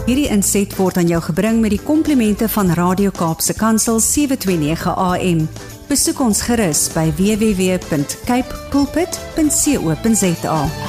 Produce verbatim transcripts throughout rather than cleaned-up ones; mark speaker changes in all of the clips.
Speaker 1: Hierdie inset word aan jou gebring met die komplimente van Radio Kaapse Kansel sewe twee nege A M. Besoek ons gerus by w w w punt cape pulpit punt co punt za.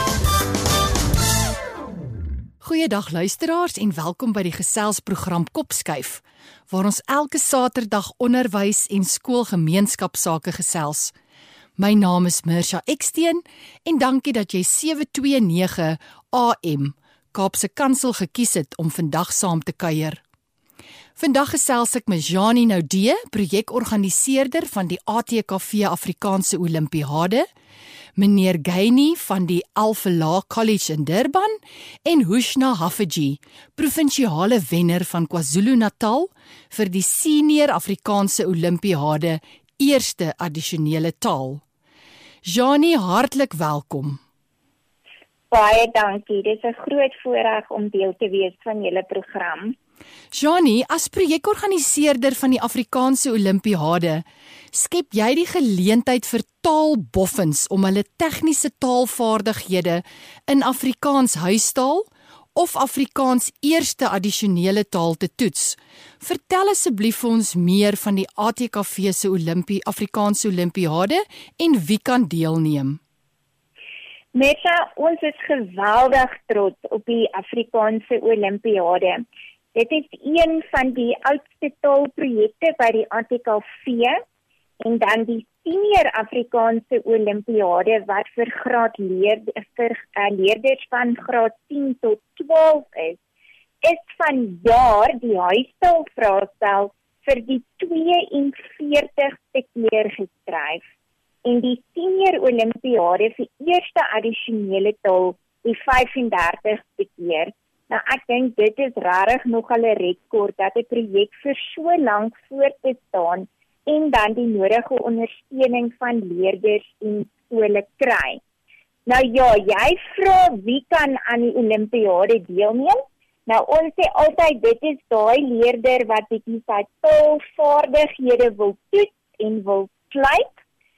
Speaker 2: Goeiedag luisteraars en welkom by die geselsprogram Kopskuif, waar ons elke Saterdag onderwys en skoolgemeenskapsake gesels. My naam is Mirsha Eksteen en dankie dat jy sewe twee nege A M Kaapse Kansel gekies het om vandag saam te kuier. Vandag gesels ek met Janie Naudé, projekorganiseerder van die A T K V Afrikaanse Olimpiade, meneer Gaini van die Al-Falah College in Durban en Hushna Haffajee, provinsiale wenner van KwaZulu-Natal vir die Senior Afrikaanse Olimpiade eerste addisionele taal. Janie, hartlik welkom.
Speaker 3: Baie dankie, dit is 'n groot voorreg om deel te wees van julle program.
Speaker 2: Janie, as projekorganiseerder van die Afrikaanse Olimpiade, skep jy die geleentheid vir taalboffins om hulle tegniese taalvaardighede in Afrikaans huistaal of Afrikaans eerste addisionele taal te toets. Vertel asseblief vir ons meer van die A T K V se Olimpie Afrikaanse Olimpiade en wie kan deelneem.
Speaker 3: Meta, ons is geweldig trots op die Afrikaanse Olimpiade. Dit is een van die oudste taalprojekte by die A T K V en dan die Senior Afrikaanse Olimpiade wat vir graad leer, vir uh, leerders van graad tien tot twaalf is, is vanjaar die huistaalvraestel vir die twee-en-veertigste keer geskryf. En die Senior Olimpiade vir eerste addisionele taal die vyf-en-dertigste keer. Nou ek dink dit is regtig nogal 'n rekord dat 'n projek vir so lank voort te staan en dan die nodige ondersteuning van leerders en skole kry. Nou ja, jy vra wie kan aan die Olimpiade deelneem? Nou ons sê altyd dit is daai leerder wat bietjie sy taalvaardighede wil toets en wil klyp.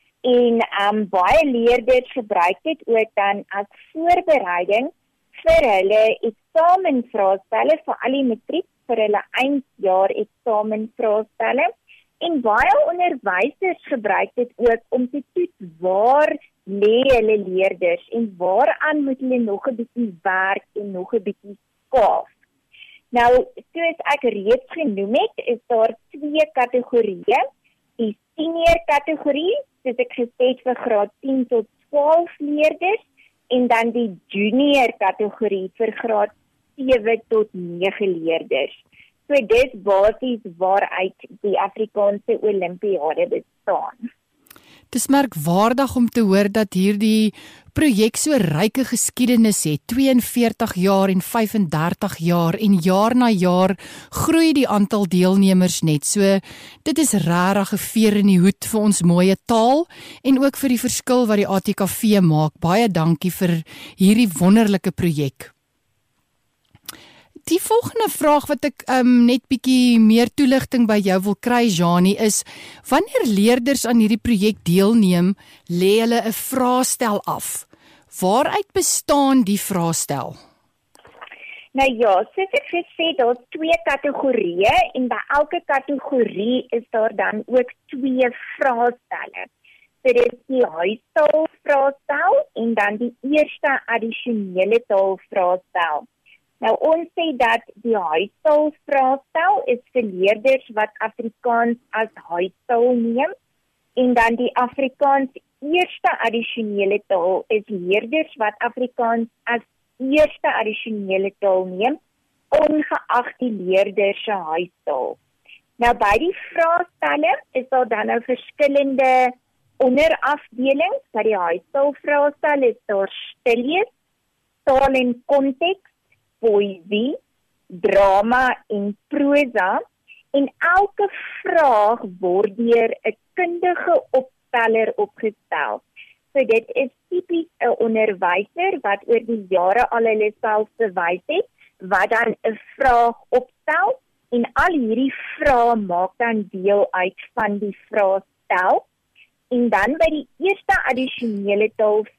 Speaker 3: En um, baie leerders gebruik dit ook dan as voorbereiding vir hulle eksamenvraestelle, vir al die matriek, vir hulle eindjaar eksamenvraestelle. En baie onderwysers gebruik dit ook om te toets waar lê hulle leerders en waaraan moet hulle nog 'n bietjie werk en nog 'n bietjie skaaf. Nou, soos ek reeds genoem het, is daar twee kategorieë. Die senior kategorie, soos ek gesê het vir graad tien tot twaalf leerders, en dan die junior kategorie vir graad sewe tot nege leerders. So dis basies waaruit die Afrikaanse Olimpiade bestaan.
Speaker 2: Dis merkwaardig om te hoor dat hierdie projek so ryke geskiedenis het, twee-en-veertig jaar en vyf-en-dertig jaar en jaar na jaar groei die aantal deelnemers net. So dit is regtig 'n veer in die hoed vir ons mooie taal en ook vir die verskil wat die A T K V maak. Baie dankie vir hierdie wonderlike projek. Die volgende vraag wat ek um, net bietjie meer toeligting by jou wil kry, Janie, is wanneer leerders aan hierdie projek deelneem, lê hulle 'n vraestel af. Waaruit bestaan die vraestel?
Speaker 3: Nou ja, soos ek gesê, daar's twee kategorieë en by elke kategorie is daar dan ook twee vraestelle. So dit is die huistaalvraestel en dan die eerste addisionele taalvraestel. Nou ons sê dat die huistaalvraestel is vir leerders wat Afrikaans as huistaal neem en dan die Afrikaans eerste addisionele taal is leerders wat Afrikaans as eerste addisionele taal neem, ongeag die leerder se huistaal. Nou by die vraestelle is daar dan nou verskillende onderafdelings. By die huistaalvraestel is daar stilletjies, taal en konteks, poësie, drama en prosa en elke vraag word deur 'n kundige opsteller opgestel. So dit is tipies 'n onderwyser wat oor die jare al hulle self bewys het, wat dan 'n vraag opstel en al hierdie vrae maak dan deel uit van die vraestel. En dan by die eerste addisionele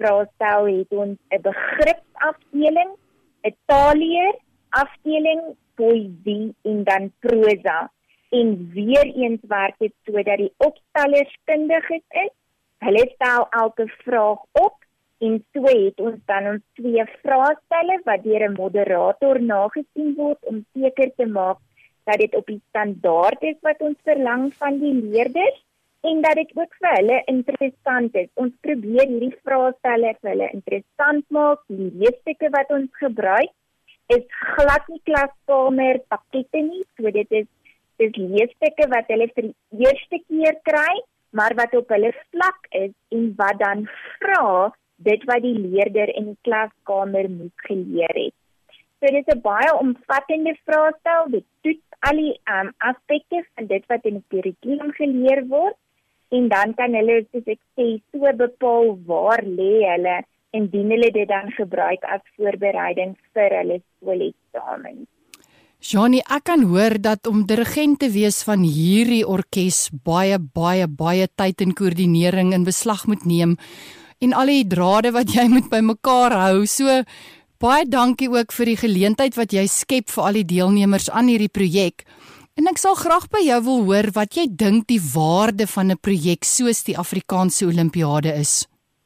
Speaker 3: taalvraestel het ons 'n begripsafdeling, 'n taalleer afdeling, poësie en dan prosa. En weer eens werk dit so dat die opstellers kundiges is. Hulle stel elke vraag op en so het ons dan ons twee vraestelle wat deur 'n moderator nagesien word om seker te maak dat dit op die standaard is wat ons verlang van die leerders en dat dit ook vir hulle interessant is. Ons probeer hierdie vraestelle vir hulle interessant maak. Die leesstukke wat ons gebruik is glad nie klaskamer pakkette nie, so dit is dis leesstukke wat hulle vir die eerste keer kry, maar wat op hulle vlak is en wat dan vra dit wat die leerder in die klaskamer moet geleer het. So dit is 'n baie omvattende vraestel, dit toets al die um, aspekte van dit wat in die kurrikulum geleer word, en dan kan hulle, soos ek sê, so bepaal waar lê hulle, indien hulle dit dan gebruik as voorbereiding vir hulle skooleksamen.
Speaker 2: Janie, ek kan hoor dat om dirigent te wees van hierdie orkes baie, baie, baie tyd en koördinering in beslag moet neem en al die drade wat jy moet by mekaar hou. So, baie dankie ook vir die geleentheid wat jy skep vir al die deelnemers aan hierdie projek. En ek sal graag by jou wil hoor wat jy dink die waarde van 'n projek soos die Afrikaanse Olimpiade is.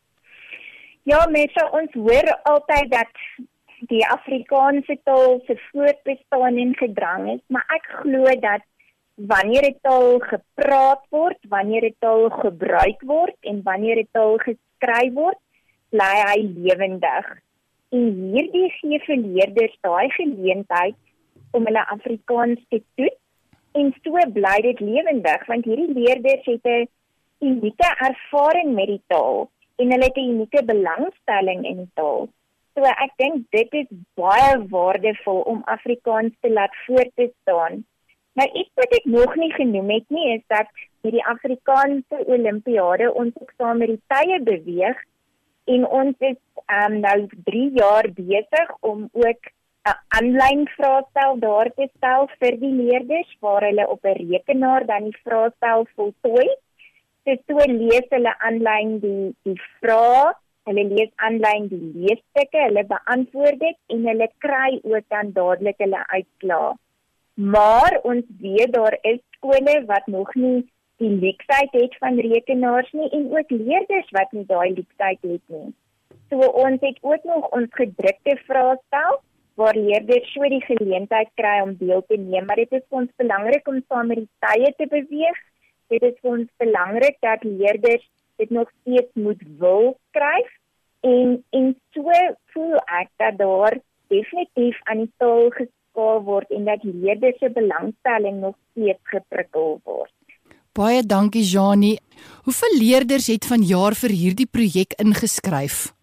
Speaker 3: Ja, mense, ons hoor altyd dat die Afrikaanse taal se voortbestaan en gedrang is, maar ek glo dat wanneer 'n taal gepraat word, wanneer 'n taal gebruik word en wanneer 'n taal geskryf word, bly hy lewendig. En hierdie gee vir leerders daai geleentheid om hulle Afrikaans te toets en so bly dit lewendig, want hierdie leerders het 'n unieke ervaring met die taal en hulle het 'n unieke belangstelling in die taal. So ek dink dit is baie waardevol om Afrikaans te laat voortbestaan. Nou iets wat ek nog nie genoem het nie, is dat met die Afrikaanse Olimpiade ons ook saam met die tye beweeg en ons is um, nou drie jaar besig om ook 'n aanlyn vraestel daar te stel vir die leerders waar hulle op 'n rekenaar dan die vraestel voltooi. So so lees hulle aanlyn die die vrae. Hulle lees aanlyn die leesstukke, hulle beantwoord dit en hulle kry ook dan dadelik hulle uitslae. Maar ons weet daar is skole wat nog nie die leksheid het van rekenaars nie en ook leerders wat nie daai leksheid het nie. So ons het ook nog ons gedrukte vraestel waar leerders so die geleentheid kry om deel te neem, maar dit is vir ons belangrik om saam met die tye te beweeg. Dit is vir ons belangrik dat leerders dit nog steeds moet wil skryf en, en so voel ek dat daar definitief aan die taal geskaal word en dat leerders se belangstelling nog steeds geprikkel word.
Speaker 2: Baie dankie Janie. Hoeveel leerders het vanjaar vir hierdie projek ingeskryf?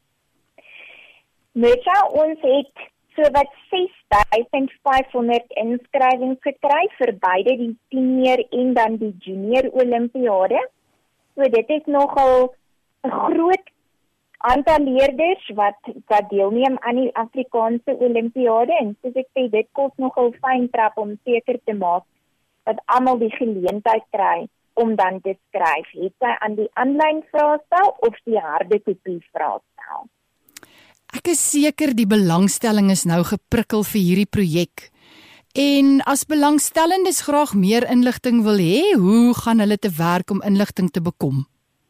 Speaker 3: Metsa, ons het so wat ses duisend vyfhonderd inskrywings gekry vir beide die senior en dan die junior Olimpiade. So dit is nogal 'n groot aantal leerders wat wat deelneem aan die Afrikaanse Olimpiade en soos ek sê, dit kos nogal fyn trap om seker te maak dat almal die geleentheid kry om dan te skryf, het sy aan die aanlyn vraestel of die harde kopie vraestel.
Speaker 2: Ek is seker die belangstelling is nou geprikkel vir hierdie projek. En as belangstellendes graag meer inligting wil hê, hoe gaan hulle te werk om inligting te bekom?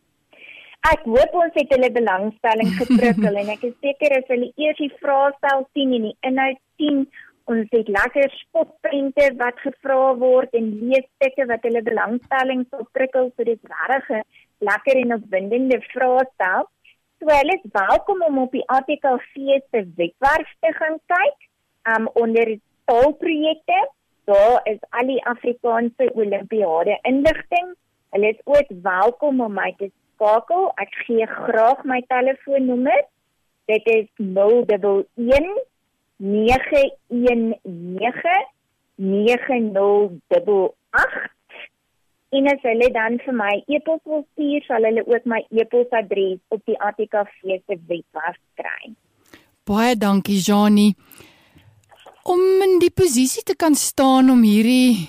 Speaker 3: Ek hoop ons het hulle belangstelling geprikkel en ek is seker as hulle eers die vraestel sien en die inhoud sien, ons het lekker spotprente wat gevra word en leesstukke wat hulle belangstelling sal prikkel, so dit is regtig 'n lekker en opwindende vraestel. So hulle is welkom om op die A T K V se webwerf te gaan kyk, um, onder taalprojekte. Daar is al die Afrikaanse Olimpiade inligting. Hulle is ook welkom om my te skakel. Ek gee graag my telefoonnommer. Dit is nul een een nege een nege nege nul agt agt. En as hulle dan vir my e-pos wil stuur, sal hulle ook my e-posadres op die A T K V se webwerf kry.
Speaker 2: Baie dankie Janie. Om in die posisie te kan staan om hierdie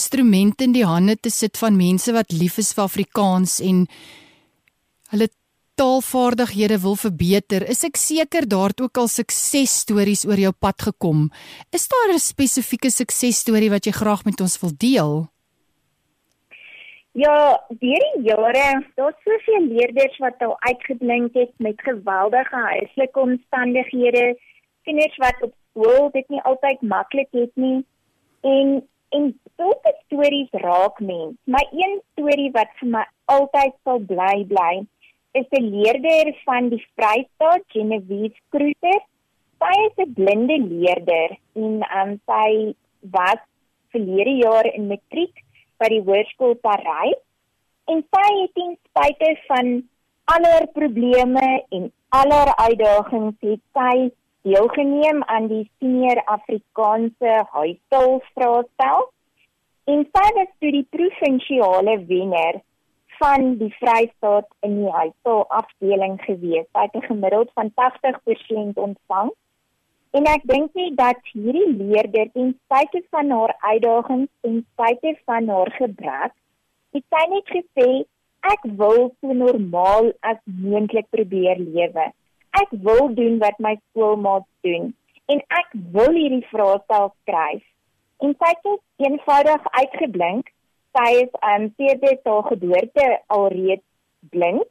Speaker 2: instrumente in die hande te sit van mense wat lief is vir Afrikaans en hulle taalvaardighede wil verbeter, is ek seker daar het ook al suksesstories oor jou pad gekom. Is daar 'n spesifieke suksesstorie wat jy graag met ons wil deel?
Speaker 3: Ja, deur die jare, daar's soveel leerders wat al uitgeblink het met geweldige huislike omstandighede, kinders wat op skool dit nie altyd maklik het nie, en en sulke stories raak mens. Maar een storie wat vir my altyd sal bly bly, is 'n leerder van die Vrystaat, Genevieve Kruger. Sy is 'n blinde leerder en um, sy was verlede jaar in matriek by die Hoërskool Parys, en sy het ten spyte van aller probleme en aller uitdagings het sy deelgeneem aan die senior Afrikaanse huistaalvraestel, en sy was toe die provinsiale wenner van die Vrystaat in die huistaalafdeling gewees. Sy het 'n gemiddeld van tagtig persent ontvang, en ek dink nie dat hierdie leerder ten spyte van haar uitdagings, ten spyte van haar gebrek, het sy net gesê, ek wil so normaal as moontlik probeer lewe. Ek wil doen wat my skoolmaats doen, en ek wil hierdie vraestel skryf. En sy het so eenvoudig uitgeblink. Sy is um, sedert haar geboorte alreeds blind,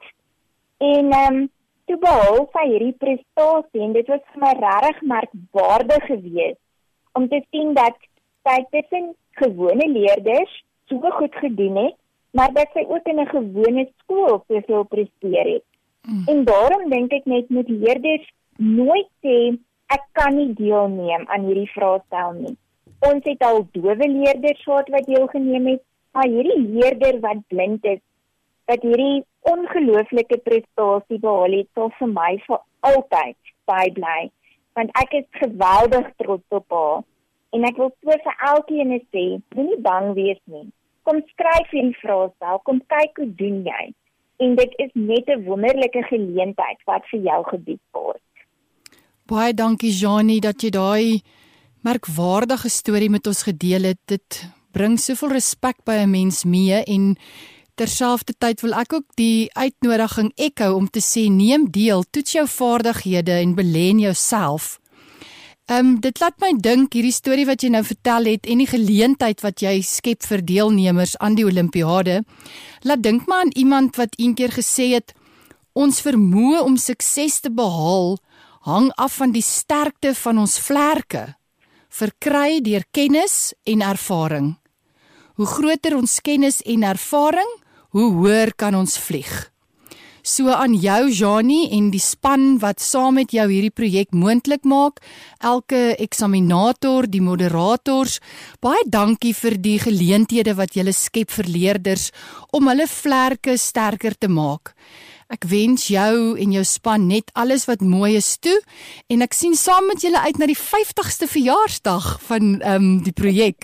Speaker 3: en um, toe behaal sy hierdie prestasie, en dit was vir my regtig merkwaardig geweest, om te sien dat sy tussen gewone leerders so goed gedoen het, maar dat sy ook in 'n gewone skool soveel presteer het. Mm. En daarom dink ek net moet leerders nooit sê, ek kan nie deelneem aan hierdie vraestel nie. Ons het al dowe leerders gehad wat deelgeneem het, maar hierdie leerder wat blind is, wat hierdie ongelooflike prestasie behaal het, sal vir my vir altyd bybly, want ek is geweldig trots op haar, en ek wil so vir elkeen sê, moenie bang wees nie. Kom skryf hierdie vraestel, kom kyk hoe doen jy, en dit is net 'n wonderlike geleentheid wat vir jou gebied word.
Speaker 2: Baie dankie Janie dat jy daai merkwaardige storie met ons gedeel het. Dit bring soveel respek by 'n mens mee, en terselfdertyd wil ek ook die uitnodiging echo om te sê, neem deel, toets jou vaardighede en belê in jouself. Um, dit laat my dink, hierdie storie wat jy nou vertel het, en die geleentheid wat jy skep vir deelnemers aan die Olimpiade, laat dink my aan iemand wat een keer gesê het, ons vermoë om sukses te behaal, hang af van die sterkte van ons vlerke, verkry deur kennis en ervaring. Hoe groter ons kennis en ervaring, hoe hoër kan ons vlieg. So aan jou Janie en die span wat saam met jou hierdie projek moontlik maak, elke eksaminator, die moderators, baie dankie vir die geleenthede wat julle skep vir leerders om hulle vlerke sterker te maak. Ek wens jou en jou span net alles wat mooi is toe, en ek sien saam met julle uit na die vyftigste verjaarsdag van um, die projek.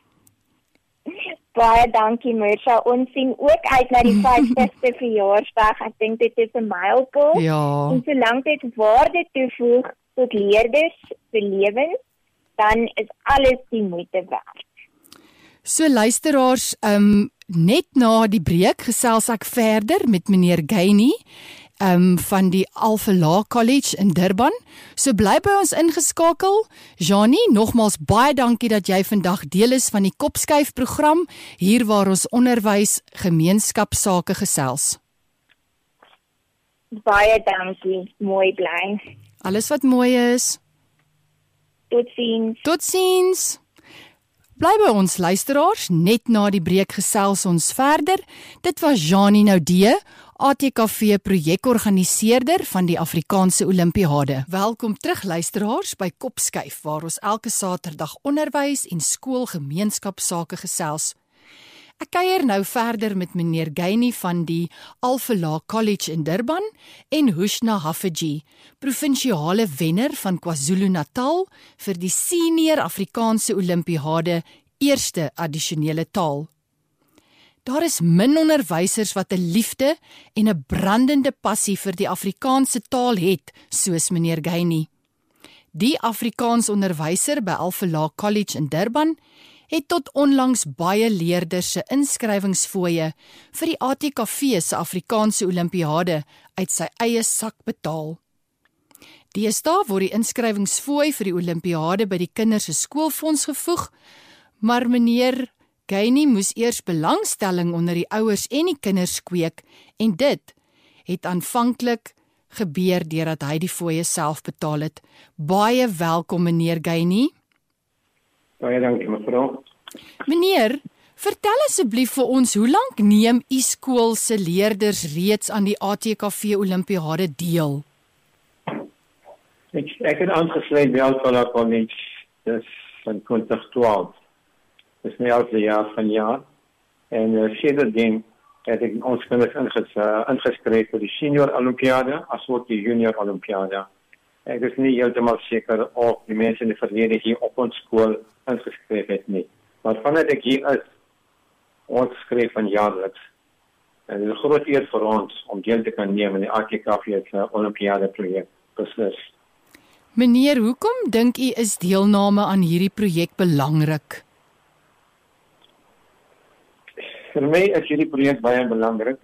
Speaker 3: Baie dankie Mirsha, ons sien ook uit na die vyftigste verjaarsdag. Ek dink dit is 'n mylpaal,
Speaker 2: ja.
Speaker 3: En solank dit waarde toevoeg tot leerders se lewens, dan is alles die moeite werd.
Speaker 2: So luisteraars, um, net na die breek gesels ek verder met meneer Gainey um, van die Alpha Law College in Durban. So bly by ons ingeskakel. Janie, nogmaals baie dankie dat jy vandag deel is van die Kopskuif program, hier waar ons onderwys gemeenskapsake gesels.
Speaker 3: Baie dankie, mooi bly.
Speaker 2: Alles wat mooi is.
Speaker 3: Totsiens.
Speaker 2: Totsiens. Bly by ons luisteraars, net na die breek gesels ons verder. Dit was Janie Naudé, A T K V projekorganiseerder van die Afrikaanse Olimpiade. Welkom terug luisteraars by Kopskuif, waar ons elke Saterdag onderwys en skoolgemeenskapsake gesels. Ek kuier nou verder met meneer Gainey van die Alpha Law College in Durban en Hushna Haffajee, provinsiale wenner van KwaZulu-Natal vir die Senior Afrikaanse Olimpiade eerste addisionele taal. Daar is min onderwysers wat 'n liefde en 'n brandende passie vir die Afrikaanse taal het, soos meneer Gainey. Die Afrikaans onderwyser by Alpha Law College in Durban het tot onlangs baie leerders se inskrywingsfooie vir die A T K V se Afrikaanse Olimpiade uit sy eie sak betaal. Deesdae word die inskrywingsfooi vir die Olimpiade by die kinders se skoolfonds gevoeg, maar meneer Gainey moes eers belangstelling onder die ouers en die kinders kweek en dit het aanvanklik gebeur deurdat hy die fooie self betaal het. Baie welkom meneer Gainey.
Speaker 4: Baie dankie mevrou.
Speaker 2: Meneer, vertel asseblief vir ons, hoe lank neem u skool se leerders reeds aan die A T K V Olimpiade deel?
Speaker 4: Ek, ek het aangesluit by Alphala College, dis van twintig twaalf. Dis my elfde jaar van jaar. En uh, sedertdien het ek ons kinders inges, uh, ingeskryf vir die senior Olympiade, asook die junior Olympiade. Ek is nie heeltemal seker of die mense in die verlede hier op ons skool ingeskryf het nie. Maar vanuit ek hier is, ons skryf van jaarliks. En dit is 'n groot eer vir ons om deel te kan neem in die A T K V se Olympiade projek. Beslis.
Speaker 2: Meneer, hoekom dink u is deelname aan hierdie projek belangrik?
Speaker 4: Vir my is hierdie projek baie belangrik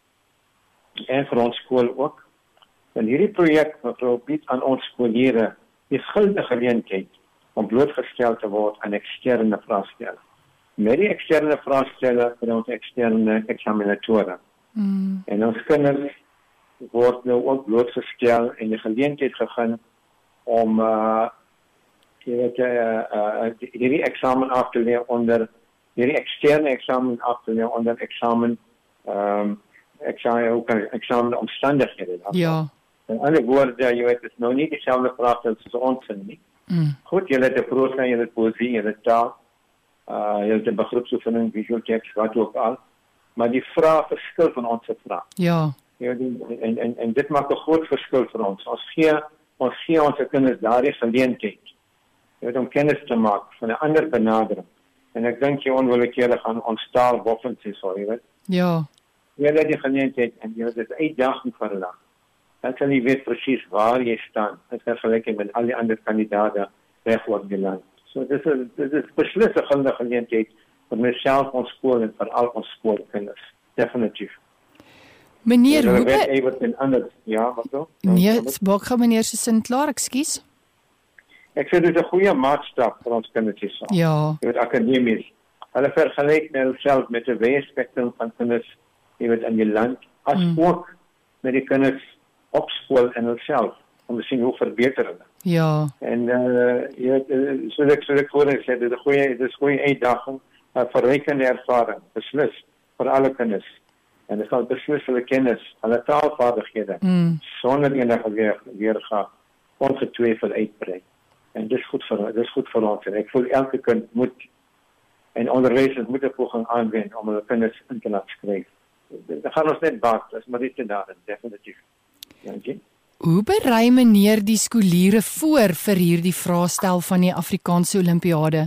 Speaker 4: en vir ons skool ook. En hierdie projek mevrou bied aan ons skoolleerders die goue geleentheid om blootgestel te word aan eksterne vraestelle. Met die eksterne vraestelle vir ons eksterne eksaminatore. Mm. En ons kinders word nou ook blootgestel en die geleentheid gegee om uh, jy weet, uh, uh, hierdie eksamen af te leer onder hierdie eksterne eksamen af te leer onder eksamen um, eksamen, ook eksamen omstandighede.
Speaker 2: Ja.
Speaker 4: In ander woorde, jy weet, het is nou nie dieselfde vraagstelle soos ons nie. Mm. Goed, jy het 'n prosa, jy het poësie, jy het taal, uh, jy het 'n begripsoefening, visual text, wat ook al, maar die vraag verskil van ons vraag.
Speaker 2: Ja.
Speaker 4: Ja, en, en, en dit maak 'n groot verskil vir ons. Ons gee ons gee ons kinders daardie geleentheid om kennis te maak van 'n ander benadering. En ek dink jy onwillekeurig gaan ons taal boffend is, hoor, jy weet.
Speaker 2: Ja.
Speaker 4: Jy het die geleentheid en jy het dit uitdaging vir hulle. Dan sal jy weet presies waar jy staan in vergelyking met al die ander kandidaate reg oor die land. So dis is dit is beslis 'n goeie geleentheid vir myself, ons skool en vir al ons skoolkinders. Definitief.
Speaker 2: Meneer, hoe
Speaker 4: weet jy wat in ander ja, wat so?
Speaker 2: Nee, maak gou meneer se sin klaar, ekskuus.
Speaker 4: Ek sê dit is 'n goeie maatstaf vir ons kinders hier.
Speaker 2: Ja.
Speaker 4: Jy weet akademies. Hulle vergelyk met hulself met 'n wye spektrum van kinders, jy weet in die land, as mm. ook met die kinders op skool en hulself om te sien hoe verbeter hulle.
Speaker 2: Ja.
Speaker 4: En uh, jy weet, so ek so ek voor ek sê dit is 'n goeie dit is 'n goeie uitdaging, 'n verrykende ervaring, beslis vir alle kinders. En dit sal beslis hulle kennis, hulle taalvaardighede, mm. sonder enige weer weerga ongetwyfeld uitbrei. En dit is goed vir dit is goed vir ons. En ek voel elke kind moet en onderwysers moet 'n poging aanwend om hulle kinders in te laat skryf. Dit gaan ons net baat, dis maar dit te daar, definitief. Dankie.
Speaker 2: Hoe berei meneer die skooliere voor vir hierdie vraestel van die Afrikaanse Olimpiade?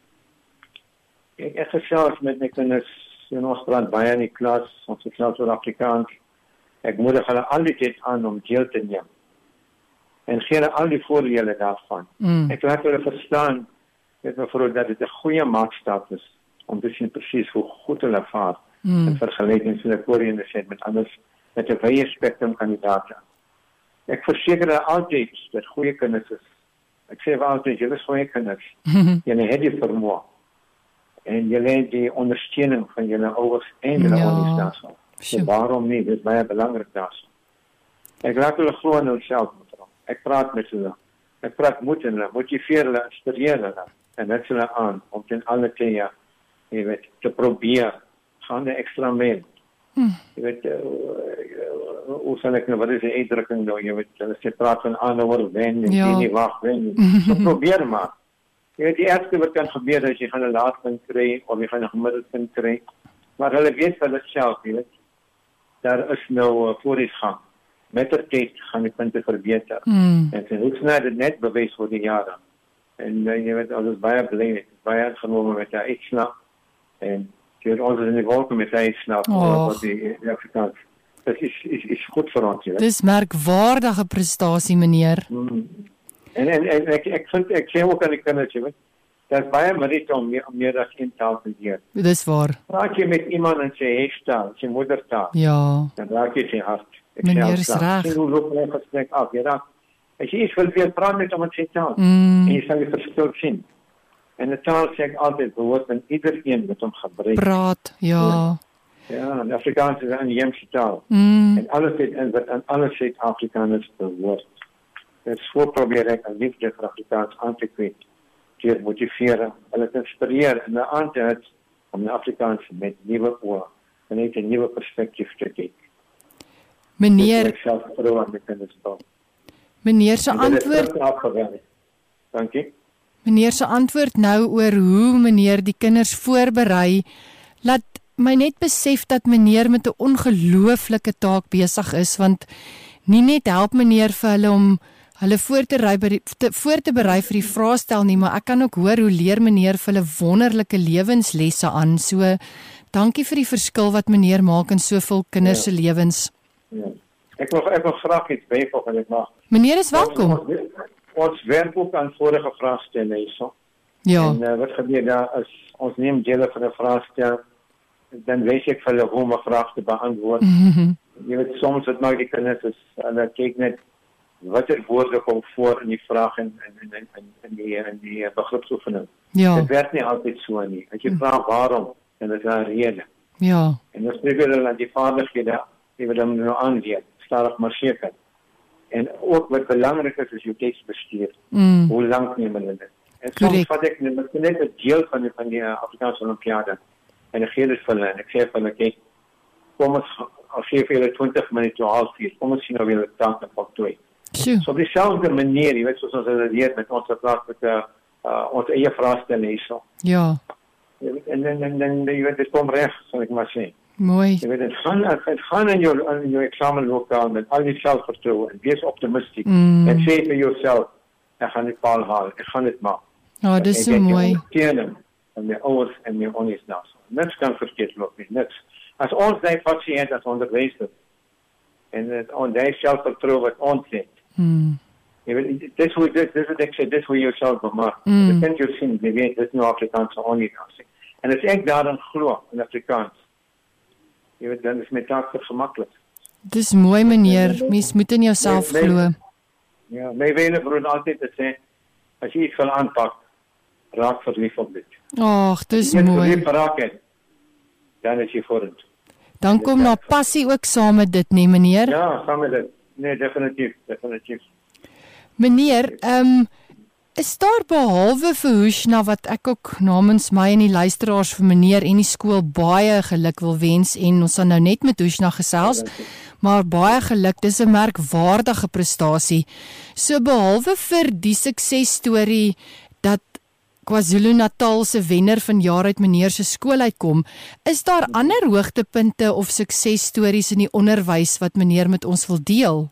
Speaker 4: Ek ek gesels met my kinders in ons praat baie in die klas, ons gesels oor Afrikaans. Ek moedig hulle altyd aan om deel te neem. En gee hulle al die voordele daarvan. Mm. Ek laat hulle verstaan, weet mevrou, dat dit 'n goeie maatstaf is om te sien presies hoe goed hulle vaar mm. in vergelyking met die voorheendes het met anders met 'n wye spektrum kandidaate. Ek verseker hulle altyd dat goeie kinders is. Ek sê vir altyd, julle is goeie kinders. Julle het die vermoë en julle het die ondersteuning van julle ouers en julle
Speaker 2: ja.
Speaker 4: ondersteuning. So waarom nie? Dit is baie belangrik daarso. Ek laat hulle glo in hulself, mevrou. Ek praat met hulle. Ek praat met hulle, motiveer hulle, inspireer hulle en dit hulle aan om ten alle tye, jy weet, te probeer gaan 'n ekstra myl. Hmm. Jy weet, uh, hoe sal ek nou, wat is die uitdrukking nou, jy weet, hulle sê praat van aanhouer wen en ja. nie wag wen. So probeer maar. Jy weet, die ergste wat kan gebeur is jy gaan 'n laatpunt kry of jy gaan 'n gemiddelpunt kry. Maar hulle weet vir hulle self, jy weet, daar is nou uh, vooruitgang. Met die tyd gaan die punte verbeter. Mm. En sy hoeksna dit net bewys vir die jare. En uh, jy weet, ons is baie bly, baie aangenome met die uitslag. En jy weet, ons is in die wolke met die uitslag. Oh. Wat die, die Afrikaans. Dat is, is, is goed vir ons, jy weet.
Speaker 2: Dis merkwaardige prestasie, meneer.
Speaker 4: Mm. En, en, en ek, ek vind, ek sê ook aan die kinders, jy weet, Dat is baie moeite om meer, om meer as een taal te leer.
Speaker 2: Dis waar.
Speaker 4: Praat jy met iemand in sy huistaal, sy moedertaal,
Speaker 2: Ja.
Speaker 4: dan raak jy sy hart. Ek
Speaker 2: Meneer
Speaker 4: sê
Speaker 2: is
Speaker 4: al klaar.
Speaker 2: reg.
Speaker 4: Sien hoe loop my gesprek af, jy raak. As jy iets wil weet, praat met hom in sy taal.
Speaker 2: Mm.
Speaker 4: En jy sal die verskil sien. En die taal sê ek altyd, behoort aan iedereen wat hom gebruik.
Speaker 2: Praat, ja.
Speaker 4: Ja, en Afrikaans is 'n inheemse taal.
Speaker 2: Mm.
Speaker 4: En alles het en wat aan alle Suid-Afrikaners behoort. Dit is voor probeer ek 'n liefde vir Afrikaans aan te kweek. Deur motiveren, hulle te inspireer en hulle aan te het om die Afrikaans met nuwe oë en net 'n nuwe perspektief te kyk.
Speaker 2: Meneer,
Speaker 4: Ek self vertrou aan my kinders bou.
Speaker 2: meneer se
Speaker 4: En dit is
Speaker 2: antwoord,
Speaker 4: terug afgewerk. Dankie.
Speaker 2: meneer se antwoord nou oor hoe meneer die kinders voorberei, laat my net besef dat meneer met 'n ongelooflike taak besig is, want nie net help meneer vir hulle om hulle voor te, ry by die, te, voor te berei vir die vraestel nie, maar ek kan ook hoor hoe leer meneer vir hulle wonderlike lewenslesse aan. So, dankie vir die verskil wat meneer maak in soveel kinders se lewens.
Speaker 4: Ja. Ek wil ek wil graag iets byvoeg en ek mag.
Speaker 2: Meneer is welkom.
Speaker 4: Ons, ons werk ook aan vorige vraestelle hierso.
Speaker 2: Ja,
Speaker 4: En uh, wat gebeur daar as ons neem dele van 'n vraagstel, dan weet ek vir hulle hoe om 'n vraag te beantwoord.
Speaker 2: mhm,
Speaker 4: Jy weet, soms wat maak die kinders is, hulle kyk net watter woorde kom voor in die vraag en in in in in die in die begripsoefening.
Speaker 2: ja,
Speaker 4: Dit werk nie altyd so nie. As jy vra waarom, dan is daar 'n rede.
Speaker 2: ja,
Speaker 4: En dan spreek hulle aan die vaardighede, die we dan nou aanleer, stadig maar seker. En ook wat belangrik is, is jou teksbestuur.
Speaker 2: mm,
Speaker 4: Hoe lank neem hulle dit? En soms
Speaker 2: Correct.
Speaker 4: vat ek net net 'n deel van die van die uh, Afrikaanse Olimpiade en ek gee dit vir hulle en ek sê vir hulle, kyk, kom ons al gee vir julle twintig minute tot half vier, kom ons sien nou weer die taak en voltooi.
Speaker 2: sjoe,
Speaker 4: So op dieselfde manier, jy weet, soos ons het leer met ons praat met uh, uh, ons eie vraestelle hierso.
Speaker 2: ja,
Speaker 4: Jy weet, en dan en dan jy weet dit kom reg, sal ek maar sê.
Speaker 2: mooi,
Speaker 4: Jy weet, het gaan het gaan in jou in jou eksamenlokaal met al die selfvertroue en wees optimisties
Speaker 2: Mm.
Speaker 4: en sê vir jouself, ek gaan dit paal haal, ek gaan dit maak.
Speaker 2: ja, dis so mooi,
Speaker 4: Ondersteuning van my ouers en my onnies nou. Niks kan verkeerd loop nie, niks. As ons die pasiënt as onderwyser en het on die selfvertroue wat ons het,
Speaker 2: mm,
Speaker 4: jy weet, dis hoe dit dis wat ek sê, dis hoe jy jouself bemaak.
Speaker 2: Mm.
Speaker 4: Dit kan jy sien, jy weet, dit is nou Afrikaans onnie nou. En as ek daarin glo in Afrikaans, jy weet, dan is my taak vergemaklik.
Speaker 2: dis mooi meneer, mens moet in jouself
Speaker 4: Nee, nee.
Speaker 2: glo,
Speaker 4: Ja, my wene broer altyd te sê, as jy iets wil aanpak, raak verlief op dit.
Speaker 2: ag, dis
Speaker 4: As jy
Speaker 2: mooi,
Speaker 4: verlief raak het, dan is jy vorentoe.
Speaker 2: dan kom na passie ook saam met dit nie meneer,
Speaker 4: Ja, saam met dit. Nee, definitief, definitief.
Speaker 2: meneer, ehm, um, is daar behalwe vir Hoeshna wat ek ook namens my en die luisteraars vir meneer en die skool baie geluk wil wens en ons sal nou net met Hoeshna gesels, maar baie geluk, dis 'n merkwaardige prestasie. So behalwe vir die suksesstorie dat KwaZulu-Natal se wenner van jaar uit meneer se skool uitkom, is daar ander hoogtepunte of suksesstories in die onderwys wat meneer met ons wil deel?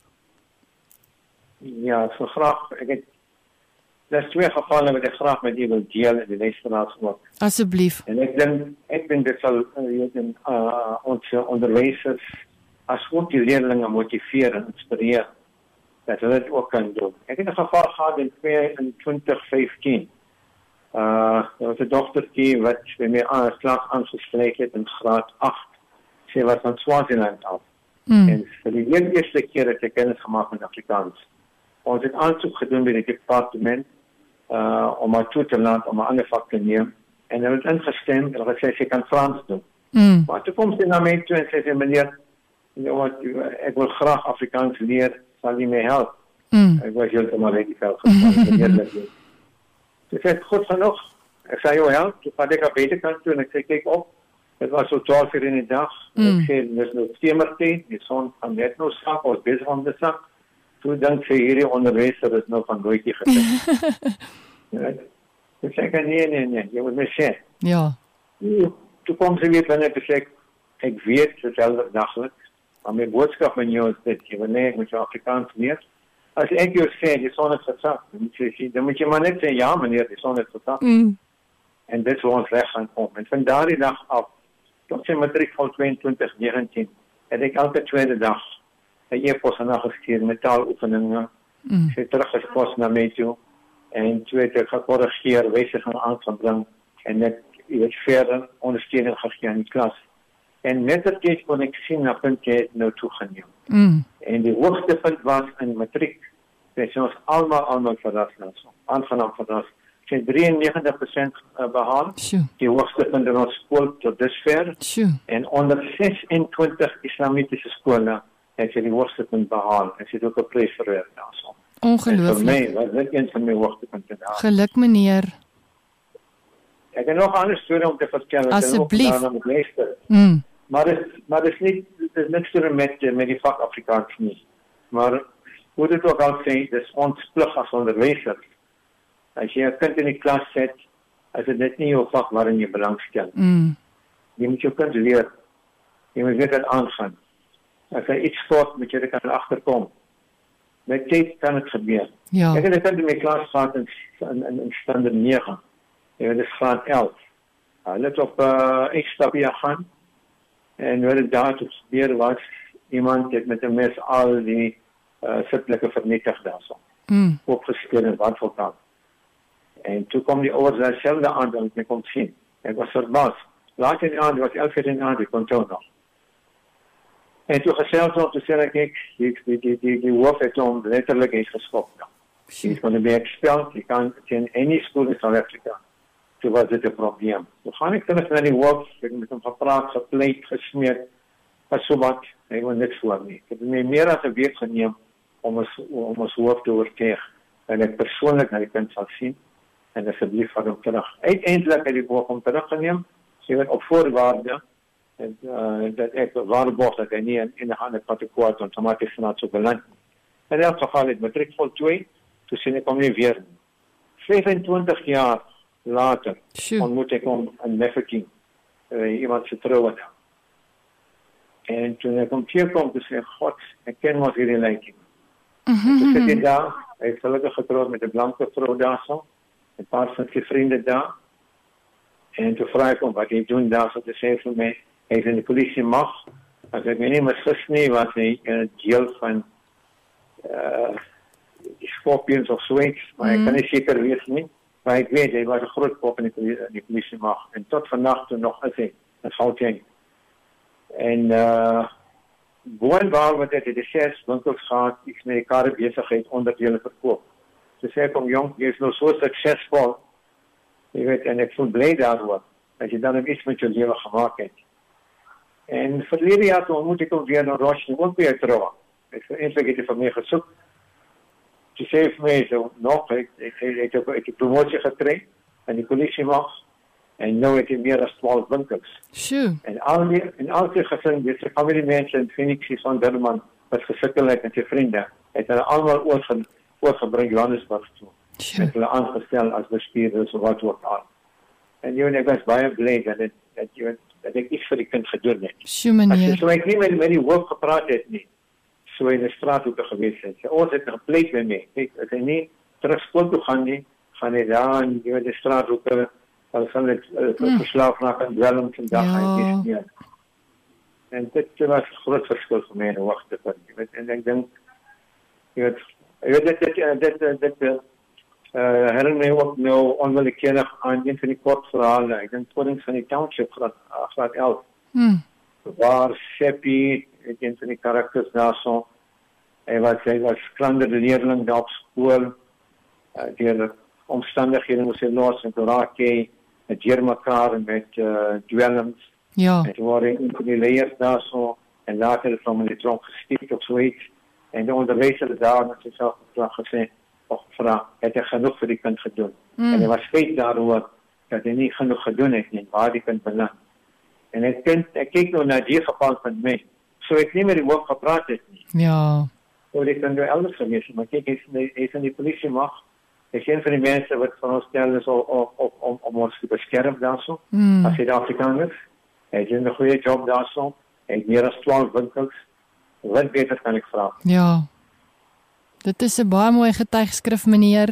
Speaker 4: Ja, so graag, ek het, daar is twee gevalle wat ek graag met u wil deel in die luisteraars ook.
Speaker 2: Asseblief.
Speaker 4: En ek dink, ek dink dit sal uh, jy weet, uh, ons onderwysers as ook die leerlinge motiveer en inspireer dat hulle dit ook kan doen. Ek het 'n geval gehad in twintig vyftien. Uh, daar was 'n dogtertjie wat by my aan slag aangespreek het in graad agt. Sy was van Swaziland af.
Speaker 2: Mm.
Speaker 4: En vir die heel eerste keer het ek kennis gemaak met Afrikaans. Ons het aansoek gedoen by die departement uh, om haar toe te laat om 'n ander vak te neem. En hulle het ingestem en hulle gesê sy kan Frans doen.
Speaker 2: Mm.
Speaker 4: Maar toe kom sy na my toe en sê sy, meneer, you know what, ek wil graag Afrikaans leer, sal jy my help?
Speaker 2: Mm.
Speaker 4: Ek was heeltemal uit die veld gestaan, eerlik. Sy sê, goed genoeg. Ek sê, joh, help. Toe vat ek op buitekant toe en ek sê, kyk op. Het was so twaalf uur in die dag.
Speaker 2: Mm.
Speaker 4: Ek sê, dis nou stemertyd, die son gaan net nou sak, ons bezig om te sak. Toe dink sy, hierdie onderwyser is nou van nooitjie gesit. Ja, toe sê ek, nee, nee, nee, jy moet my sê.
Speaker 2: Ja.
Speaker 4: Toe kom sy weer binne en sê ek, ek weet, dit is helder daglik, maar my boodskap aan jou is dit, jy wil nee, ek moet jou Afrikaans leer. As ek jou sê, die son het gesak, dan moet jy, dan moet jy maar net sê, ja meneer, die son het gesak.
Speaker 2: Mm.
Speaker 4: En dit is waar ons weg gaan kom. En van daardie dag af, tot sy matriek van twintig negentien, het ek elke tweede dag 'n e-pos aan haar gestuur met taaloefeninge.
Speaker 2: Mm.
Speaker 4: Sy het teruggespos na my toe. en toe het ek gekorrigeer, wysiging aangebring en net jy weet verder ondersteuning gegee aan die klas. En mettertyd kon ek sien na puntjie het nou toegeneem.
Speaker 2: Mm.
Speaker 4: En die hoogste punt was in matriek. Dit is ons almal almal verras nou so. Aangenaam verras. Ek het drieënnegentig persent behaal.
Speaker 2: Sjoe.
Speaker 4: Die hoogste punt in ons skool tot dusver.
Speaker 2: Sjoe.
Speaker 4: En onder sesentwintig islamitiese skole het jy die hoogste punt behaal. Ek het ook 'n prys verwerf daarso.
Speaker 2: Ongelooflik.
Speaker 4: Vir my was dit een van my hoogtepunte daar.
Speaker 2: Geluk meneer.
Speaker 4: Ek het nog 'n ander storie om te vertel.
Speaker 2: Asseblief.
Speaker 4: Ek
Speaker 2: Mm.
Speaker 4: Maar dit maar dit is nie dit is niks te doen met met die vak Afrikaans nie. Maar hoe dit ook al sê, dis ons plig as onderwysers. As jy 'n kind in die klas sit, as dit net nie jou vak waarin jy belangstel.
Speaker 2: Mm.
Speaker 4: Jy moet jou kind leer. Jy moet weet wat aangaan. As hy iets sport, moet jy dit kan agterkom. Met tyd kan dit gebeur.
Speaker 2: Ja.
Speaker 4: Ek het 'n kind in my klas gehad in in in, in standaard negen. Jy weet, dit is graad elf. Hulle het op uh, ekstapie gaan. En wat het daar gebeur was, iemand het met 'n mes al die uh, sitlike vernietig daarso.
Speaker 2: Mm.
Speaker 4: Opgeskeur en wat ook al. En toe kom die ouers daarselfde aan dat ek kon sien. Ek was verbaas. Laat in die aand, was elf uur in die aand, ek kon toe nog. En toe gesels ons, toe sê ek, ek die, die, die, die, die hoof het hom letterlijk eens geschopt. Die is van de werk gesteld, die kan in any school in South Africa. Toen was dit een probleem. Toen ga ik terug naar die hoof, ik heb met hem gepraat, gepleit, gesmeerd, was zo wat, hij wil niks voor me. Ik heb me meer dan een week genomen om ons, om ons hoof te oortuigen. En ik persoonlijk naar die kind zal zien, en alsjeblieft van hem terug. Uiteindelijk heb ik die hoof om teruggenomen, ze werd op voorwaarde, en, uh, dat ik waarborg dat hij niet in, in de handen kategorie automatisch vanuit zou belanden. En in elk geval het matriek voltooid, toen zie ik hem niet weer. vijfentwintig jaar later
Speaker 2: Sjoe.
Speaker 4: ontmoet ik hem in Mafeking, uh, iemand se trouwen. En toen ik hem tegenkwam, toen zei ik, God, ik ken ons hierdie lijking.
Speaker 2: Mm-hmm.
Speaker 4: Toen zit hij daar, hij heeft gelukkig getrouwd met een blanke vrouw daar zo, een paar van zijn vrienden daar. En toen vraag ik hem, wat hij doen daar zo, te zeggen voor mij, hij is in de politie mag. Als ik me niet misgis nie, was hij in het deel van uh, die Scorpions of zoiets, maar mm. ik kan niet zeker weten nie. Maar ik weet, hij was een groot kop in die, die politie mag. En tot vannacht toen nog is hij, in Gauteng. En uh, boonbaar wat het de zes winkels gehad, iets met die karrebezigheid onderdelen verkoop. Ze zei ik om jong, je is nou zo succesvol. Je weet, en ik voel blij daarover. Dat je dan iets met je leven gemaakt hebt. En verleden jaar toen ontmoet ik hem weer naar Roche, ook weer trouwen. Ik zei, eindelijk heeft hij van mij gezocht. Ze zei voor mij zo, nog, ik, ik, ik, ik, ik heb een promotie gekregen. En die politie mag. En nu heb ik meer dan twaalf winkels.
Speaker 2: Sjoe.
Speaker 4: En al die, en al die gezin, die familiemensen in Phoenix, van Durban, wat gesukkeld en zijn vrienden, het hulle allemaal oorge, oorgebring Johannesburg toe.
Speaker 2: Sjoe.
Speaker 4: Met hulle aangesteld als bestuurders of wat ook al. En jy weet, ek was baie blij dat, het, dat, jy weet, dat ek iets vir die kind gedoen het.
Speaker 2: Sjoe meneer.
Speaker 4: So ek nie met, met die hoof gepraat het nie, so in die straathoeke geweest het. Ons het gepleit met my. Kijk, as hy nie terug skool toe gaan nie, gaan hy daar in jy weet, die straathoeke, dan gaan het uh, mm. verslaaf raak en dwelms en dag
Speaker 2: Ja.
Speaker 4: en dis meer. En dit was een groot verschil voor mij in de wachtpunt. En ik denk, je weet, je weet, dit, dit, dit, dit, dit uh, herinner mij ook nou onwillekeurig aan een van die kort verhalen. Ik denk, Koning van die Township, graad, graad elf.
Speaker 2: Mm.
Speaker 4: Waar Seppi, een van die karakters daar zo, hij was, hij was klanderde leerling daar op school. Uh, die omstandigheden moesten los en toen raakte hij met mekaar met uh, dwelms.
Speaker 2: Ja.
Speaker 4: En toen waren een van die leiders daar zo, en later van in de tronk gestikt of zoiets. En de onderwijzer daar had zichzelf gezegd, of gevraagd, heeft hij genoeg voor die kind gedaan? Mm. En hij was spijt daarover dat hij niet genoeg gedaan heeft, niet waar die kind belandt. En hij, kind, hij keek nou naar die geval van mij. Zo ik niet meer die woord gepraat heeft niet.
Speaker 2: Ja.
Speaker 4: Zo ik kan nu elders geweest, maar kijk, hij is in die politiemacht. Hij is een van die mensen wat van ons stellen is om, om, om, om ons te beschermen daar zo,
Speaker 2: Mm.
Speaker 4: als Zuid-Afrikaners. Hij doet een goede job daar zo. Hij heeft meer dan twaalf winkels. Wat beter kan ik vragen?
Speaker 2: Ja. Dit is 'n baie mooi getuigskrif meneer.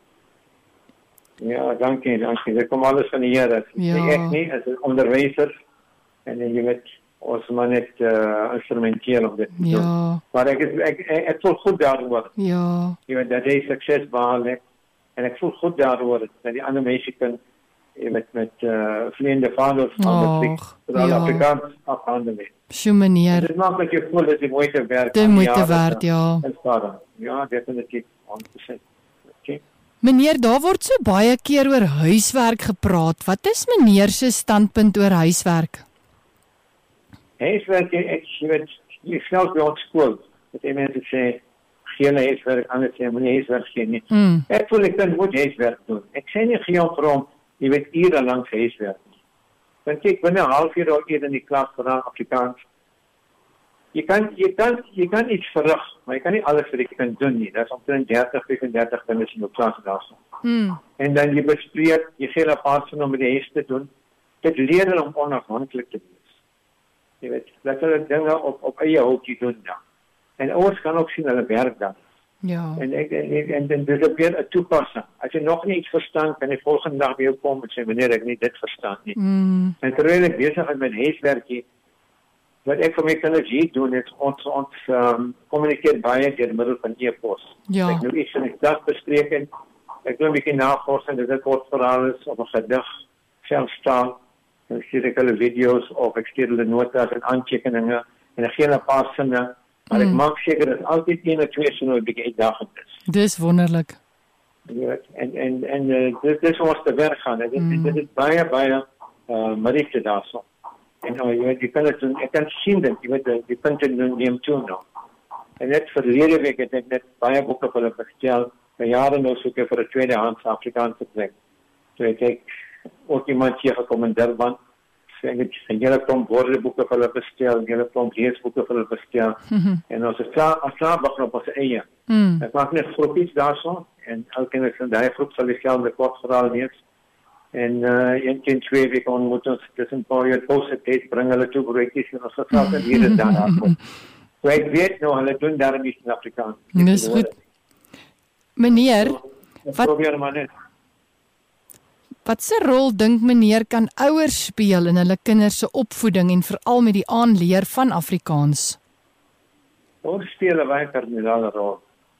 Speaker 4: Ja, dank je, dank je. Er komt alles van de Heer.
Speaker 2: Ja.
Speaker 4: Echt niet, als een onderwijzer. En je weet, ons maar net uh, instrumenteel om dit te
Speaker 2: Ja.
Speaker 4: doen. Maar ik, ik, ik, ik voel goed daarover.
Speaker 2: Ja.
Speaker 4: Je weet, dat hij succes behaald heeft. En ek voel goed daaroor dat die ander mense kan met met uh, vriende vaders van die Afrikaans afhandel.
Speaker 2: Sjoe meneer.
Speaker 4: Dit maak dat jy voel dat jy moeite werk.
Speaker 2: Dit moeite werd, ja.
Speaker 4: Ja, definitief. honderd persent. Okay.
Speaker 2: Meneer, daar word so baie keer oor huiswerk gepraat. Wat is meneer se standpunt oor huiswerk?
Speaker 4: Huiswerk, ek weet, jy selfs by ons skool, dat die mense sê, geen huiswerk, anders sê, moet nie huiswerk gee nie. Mm. Ek voel ek kan moet huiswerk doen. Ek sê nie geen vir hom, jy weet, ure lang huiswerk. Dan kyk, binne 'n halfuur of uur in die klas van Afrikaans. Jy kan, jy kan, jy kan iets verrig, maar jy kan nie alles vir die kind doen nie. Dat is omtrent dertig, vyfendertig kinders in die klas daarso. Hmm. En dan jy bespreek, jy gee 'n paar sin om met die huis te doen. Dit leer hulle om onafhanklik te wees. Jy weet, dat hulle dinge op, op eie houtjie doen dan. En ouers kan ook sien hulle werk dan.
Speaker 2: Ja.
Speaker 4: En ek en en dan dis ook weer 'n toepassing. As jy nog nie iets verstaan, kan jy volgende dag weer kom en sê meneer, ek nie dit verstaan nie. Mm. En terwyl ek besig is met huiswerkie, wat ek vir my kinders hier doen is ons ons um, kommunikeer baie deur middel van e-pos.
Speaker 2: Ja.
Speaker 4: Ek nou iets in die klas bespreek en ek doen 'n bietjie navorsing, dit kort verhaal is of 'n gedig, selfstaan, en ek stuur ek hulle video's of ek stuur hulle notas en aantekeninge en ek gee hulle 'n paar sinne. Maar ek mm. maak seker dat altyd een of twee sinne 'n bietjie uitdagend is.
Speaker 2: Dis wonderlik.
Speaker 4: Ja, en en en uh, dit dis ons te werk gaan. Dit mm. dit is baie baie uh Marite daarso. En nou jy weet jy kan dit ek kan sien dat jy weet die punte neem toe nou. En net verlede week het ek net baie boeke vir hulle bestel. Vir jare nou soek ek vir 'n tweedehands Afrikaanse plek. So ek ek ook iemand hier gekom in Durban. Ek het 'n hele klomp woordeboeke vir hulle bestel, 'n hele klomp leesboeke vir hulle bestel. Mm-hmm. En ons het klaar, ons klaar begin op ons eie. Mm. Ek maak net groepies daarso en elke keer in daai groep sal ek self 'n kort verhaal lees. En uh, een keer twee weke ontmoet ons tussen paar jaar positief bring hulle toe broodjies en ons gesels en hier en daar afkom. So ek weet nou hulle doen daarmee in Afrikaans.
Speaker 2: Dis goed. Meneer,
Speaker 4: so, wat probeer maar net.
Speaker 2: Wat se rol dink meneer kan ouers speel in hulle kinders se opvoeding en veral met die aanleer van Afrikaans?
Speaker 4: Ouers speel 'n baie kardinale rol.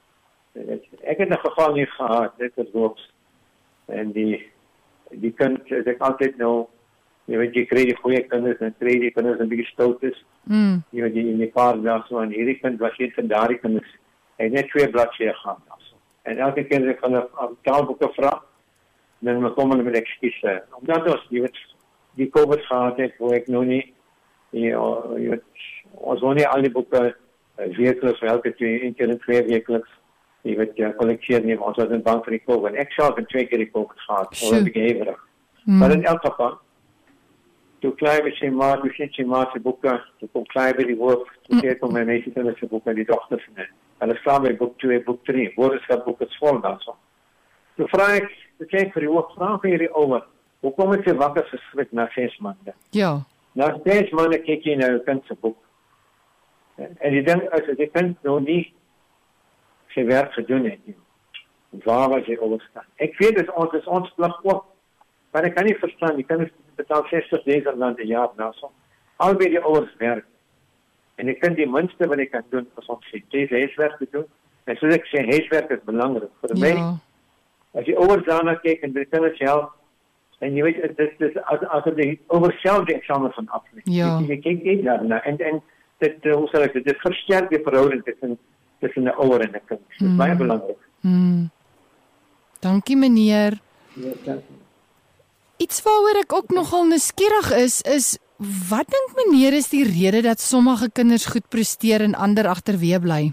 Speaker 4: Ek het 'n geval nie gehad, dit is ook. En die die kind, ek altyd nou, jy weet jy kry die goeie kinders en kry die kinders 'n bietjie stout is. Mm. Jy weet jy in die paar dae so en hierdie kind was geen van daardie kinders. Hy het net twee bladsye gehad daarso. En elke keer ek van 'n taalboeke vra, dan me kom hulle met ekskuuse. Omdat ons die weet die COVID gehad het, hoe ek nou nie ja, jy weet ons wou nie al die boeke wekeliks vir elke twee een keer en twee wekeliks jy weet ja, kollekteer nie, ons was in bang vir die COVID. Ek self het twee keer die COVID gehad, oor die geheverig. Mm. Maar in elk geval, toe klaar met sy maat, toe sien sy maat sy boeke, toe kom klaar by die woord, toe sê ek om my meisje te sy boeke, die dochters net. Hulle staan by boek twee, boek drie, woordenskapboek is vol daar so. Toe vraag ek, toe sê ek vir die woord, vraag vir die ouwe, hoe kom ek sy wakker geskrik na zes maanden?
Speaker 2: Ja.
Speaker 4: Na zes maanden kyk jy na jou kind sy boek. En die ding is, as die kind nou nie sy werk gedoen het, waar was jy overstaan? Ek weet, is ons is ons plig ook, maar ek kan nie verstaan, die kind betaal zestig duisend rand een jaar na so. Albei die ouers werk. En ek kan die minste wat ek kan doen, as ons sê, deze huiswerk te doen. En soos ek sê, huiswerk is belangrijk. Voor ja. my, as die ouers daarna kyk en die kinders help, en jy weet, dit is as, as die ouers self die examen van afneem.
Speaker 2: Ja.
Speaker 4: Jy, jy kyk nie daarna. En, en dit, hoe sal ek dit, dit versterk die verhouding tussen tussen die ouer en die kind. Dit is mm. baie belangrijk.
Speaker 2: Mm. Dankie meneer.
Speaker 4: Ja, dankie.
Speaker 2: Iets waaroor ek ook nogal nuuskierig is, is wat dink meneer is die rede dat sommige kinders goed presteer en ander agterweë bly?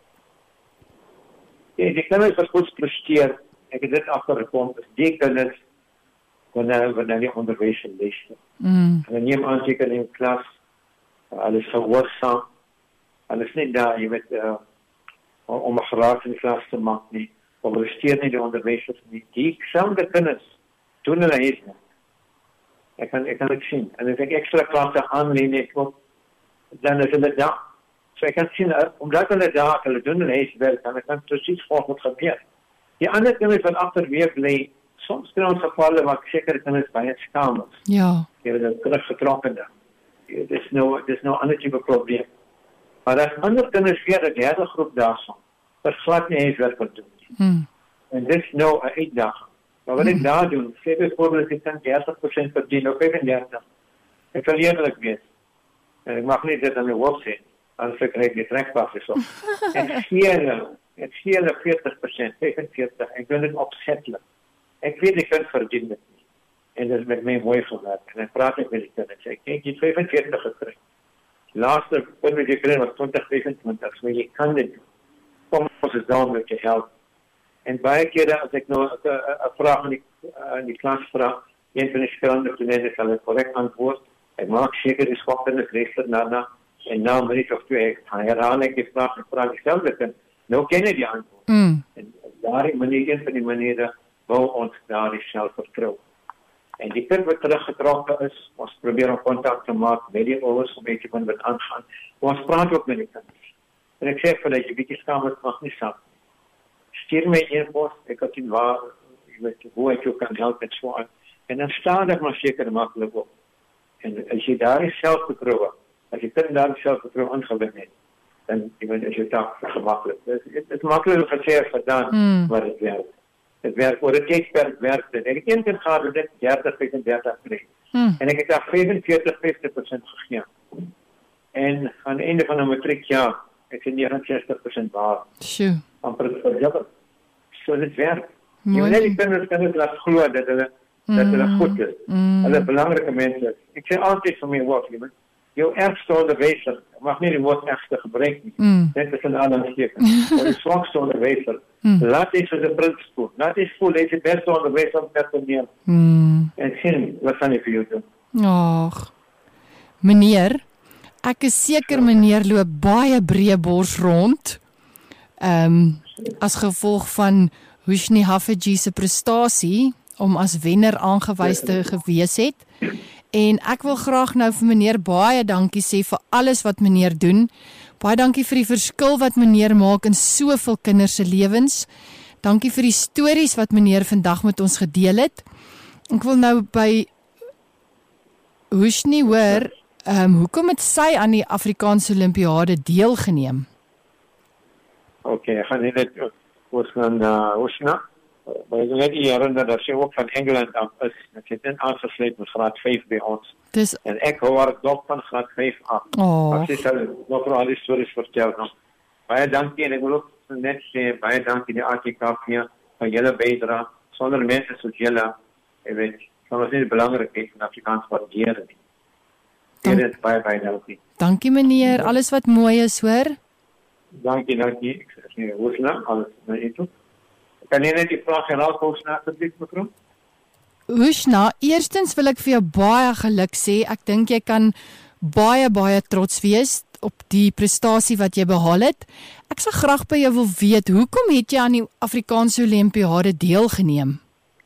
Speaker 4: Ja, die kinders wat goed presteer, ek het dit agtergekom, is die kinders wanneer wanneer die onderwys lees. Mm. Hulle neem aantekening in klas, hulle is gehoorsaam, hulle is nie daar, jy weet, uh, om 'n graad in die klas te maak nie, of hulle steur nie die onderwysers nie. Die selfde kinders doen hulle huiswerk. Ek kan ek kan dit sien. En as ek ekstra klasse aanleen, ek ook, dan is hulle daar. So ek kan sien, omdat hulle daar, hulle doen hulle huiswerk, en ek kan precies volg wat gebeur. Die ander kinders wat agterweë bly, soms kry ons gevalle wat seker kinders baie skaam is.
Speaker 2: Ja.
Speaker 4: Jy weet, hulle teruggetrokken daar. Dit is nou, dit is nou 'n ander tipe probleem. Maar as ander kinders weer 'n derde groep daar so, wat glad nie huiswerk wil doen. Hmm. En dit is nou 'n uitdaging. Maar wat ek daar doen, sê byvoorbeeld ek kan dertig persent verdien of vyfendertig. Ek sal eerlik wees. En ek mag nie dit aan my hoof sê, anders ek kry die trekpas is op. Ek gee hulle, ek gee hulle veertig persent, vyfenveertig, ek doen dit opsetlik. Ek weet ek kan verdien dit nie. En dit is met my mooi gewerk. En ek praat ek met die kind en sê, kijk, jy het vyfenveertig gekry. Laaste punt wat jy kry was twintig vyfentwintig, so jy kan dit doen. Kom ons is daar met je help. En baie kere as ek nou 'n vraag in die, in die klas vra, een van die skillende studente sal ek korrek antwoord. Ek maak seker die skokkende leser daarna en na 'n minuut of twee ek herhaal ek die vraag en vraag dieselfde kind. Nou ken jy die antwoord.
Speaker 2: Mm.
Speaker 4: En daarin manier, een van die maniere bou ons daardie selfvertroue. En die kind wat teruggetrokken is, ons probeer om contact te maak met die ouers om beetje van wat aangaan. Ons praat ook met die kinders. En ek sê vir dat jy bietjie skaam is, mag nie sap. Stuur my e-pos, ek kan sien waar, jy weet, hoe ek jou kan help met so aan. En dan staan ek maar seker maklik op. En as jy daar is selfvertroue, as jy kind daar selfvertroue ingewin het, dan jy weet, as jy taak gemakkelijk. Het is makkelijk gesê as gedaan, mm. maar het werkt. Het werkt, oor het tijdsperk werkt het. Ek het een keer gehad dat ek dertig, vyfendertig kreeg. Hmm. En ek het daar vyfenveertig, vyftig persent gegeen. En aan het einde van een matriek, ja, ek het negenenzestig persent waar.
Speaker 2: Sjoe.
Speaker 4: Amper het verdubbeld. So dit werkt. Jy moet net die kinders kinders laat glo dat hulle, mm. dat hulle goed is. Mm. Hulle belangrike mense is. Ek sê altyd vir my woord, jy moet, jou ergste onderwyser, ek mag nie die woord ergste gebruik nie. Mm. Dit is een ander steken. Maar die swakste onderwyser, mm. laat jy soos 'n prins voel. Laat jy voel, jy is die beste onderwyser om te neem. Mm. En sien, wat kan jy vir jou doen?
Speaker 2: Ag, meneer, ek is seker meneer loop baie breë bors rond, um, as gevolg van Hushni Haffajee se prestasie, om as wenner aangewys te gewees het. En ek wil graag nou vir meneer baie dankie sê vir alles wat meneer doen. Baie dankie vir die verskil wat meneer maak in soveel kinders se lewens. Dankie vir die stories wat meneer vandag met ons gedeel het. Ek wil nou by Hushni hoor, um, hoekom het sy aan die Afrikaanse Olimpiade deelgeneem?
Speaker 4: Oké, okay, ek gaan net oor van uh, Hushna. Maar ek wil net herinner dat sy ook van Engeland af is. Ek het net aangesluit met graad vyf by ons. Dus, en ek hou haar dop van graad vyf af. Oh. As sy sal nog al die stories vertel. No. Baie dankie en ek wil ook net sê, baie dankie die A T K vir van julle bydra. Sonder mense soos julle, ek weet, sal ons nie die belangrikheid van Afrikaans waardeer nie. Dank, dit baie, baie dankie.
Speaker 2: Dankie meneer, alles wat mooi is hoor.
Speaker 4: Dankie, dankie. Ek sê nie, Hushna, alles na u toe. Kan jy net die vraag herhaal, Hushna, asseblief, mevrou?
Speaker 2: Hushna, eerstens wil ek vir jou baie geluk sê. Ek dink jy kan baie, baie trots wees op die prestasie wat jy behaal het. Ek sal graag by jou wil weet, hoekom het jy aan die Afrikaanse Olimpiade deelgeneem?